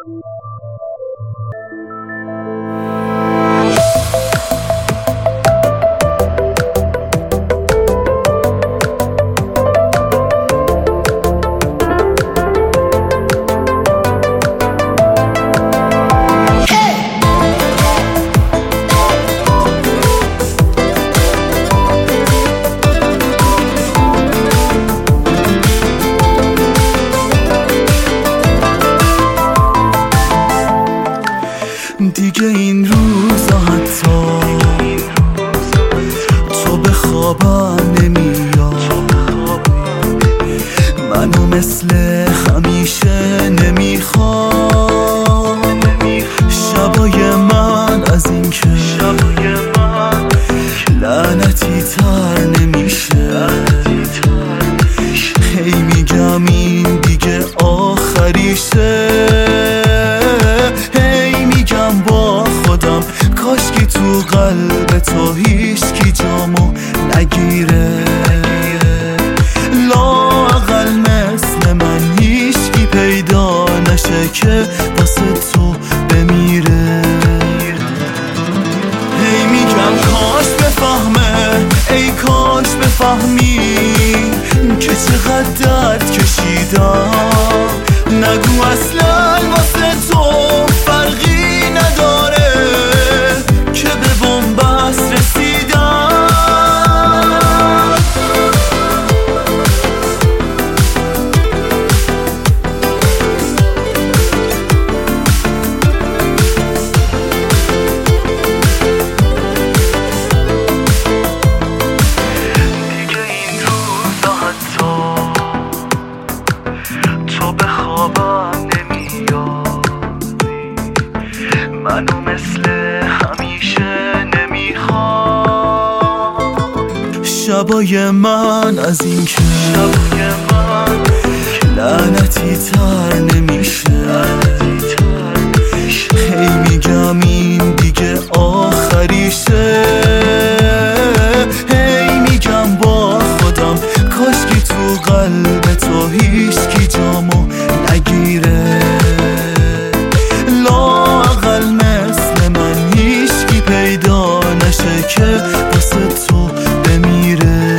دیگه این روزا حتی تو به خوابم نمیاد، منو مثل همیشه نمیخواد. شبای من از این که لعنتی تر نمیشه، هی میگم این دیگه آخریشه، با خودم کاشکی تو قلب تو هیچکی جامو نگیره، لااقل مثل من هیچکی پیدا نشه که واسه تو بمیره. هی میگم کاش بفهمه، ای کاش بفهمی که چقدر درد کشیدم. نگو اصلا واسه تو فرقی نداره که به بنبست رسیدم. دیگه این روزا حتی تو به خوابم نمیاد، منو مثل همیشه نمیخواد. شبای من از این که لعنتی تر نمیشه، هی میگم این دیگه آخریشه، هی میگم با خودم کاشکی تو قلب تو هیچکی جامو نگیره، لااقل مثل من هیچکی پیدا نشه که واسه تو بمیره.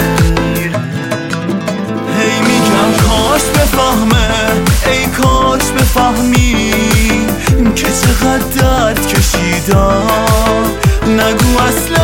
هی میگم کاش بفهمه، ای کاش بفهمی که چقدر درد کشیدم. نگو اصلا